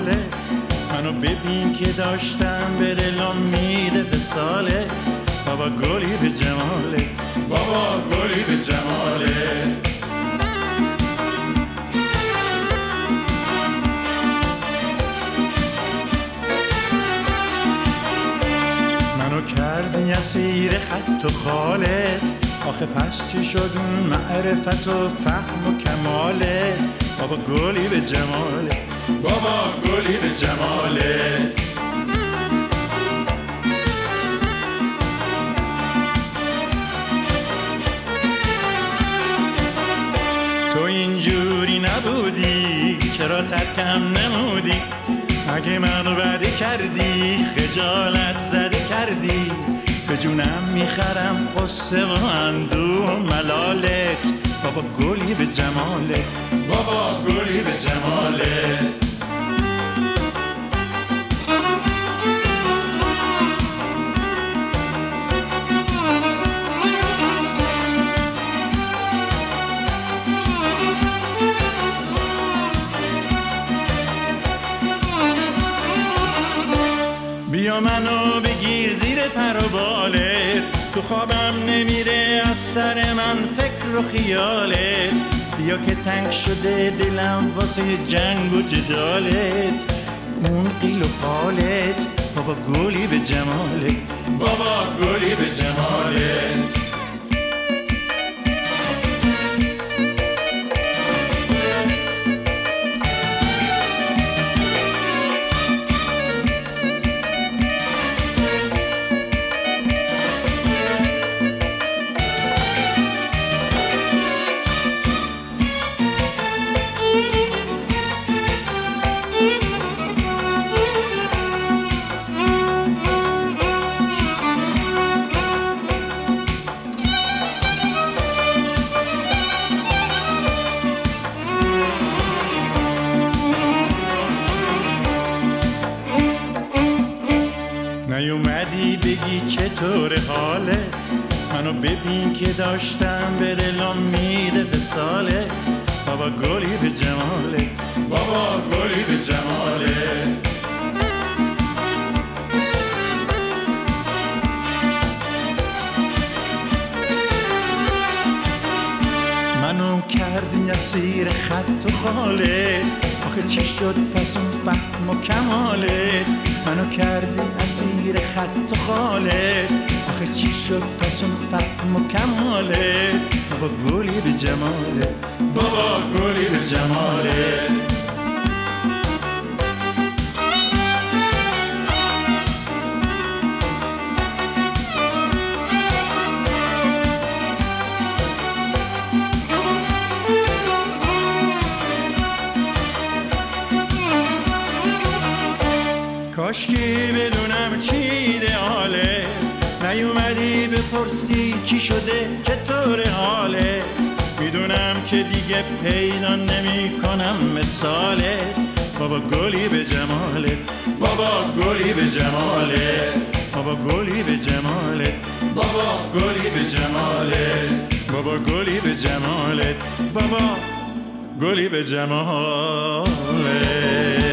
جماله، منو ببین که داشتم به دل امید وصاله. بابا گلی به جماله، بابا گلی به جماله. منو کردی اسیر خط و خالت، آخه پس چی شد اون معرفت و فهم و کماله. بابا گلی به جماله، بابا گلی به جماله. تو اینجوری نبودی، چرا ترکم نمودی؟ اگه منو بدی کردی، خجالت زده کردی، به جونم میخرم قصه و اندوه و ملالت. بابا گلی به جماله، بابا گلی به جماله. بیا منو بگیر زیر پر و بالت، تو خوابم نمیره از سر من فکر و خیالت. بیا که تنگ شده دلم واسه جنگ و جدالت، اون قیل و قالت. بابا گلی به جمالت، بابا گلی به جمالت. نیومدی بگی چطور حالت، منو ببین که داشتم به دل امید وصاله. بابا گلی به جماله، بابا گلی به جماله. منو کردی اسیر خط و خاله، آخه چی شد پس اون فهم و کماله. منو کردی اسیر خط و خاله، آخه چی شد پس اون فهم و کماله. بابا گلی به جماله، بابا گلی به جماله. کاشکی بدونم چی ایدئاله، نیومدی بپرسی چی شده چطور حاله. میدونم که دیگه پیدا نمی کنم مثالت. بابا گلی به جمالت، بابا گلی به جمالت. بابا گلی به جمالت، بابا گلی به جمالت. بابا گلی به جمالت، بابا گلی به جمالت.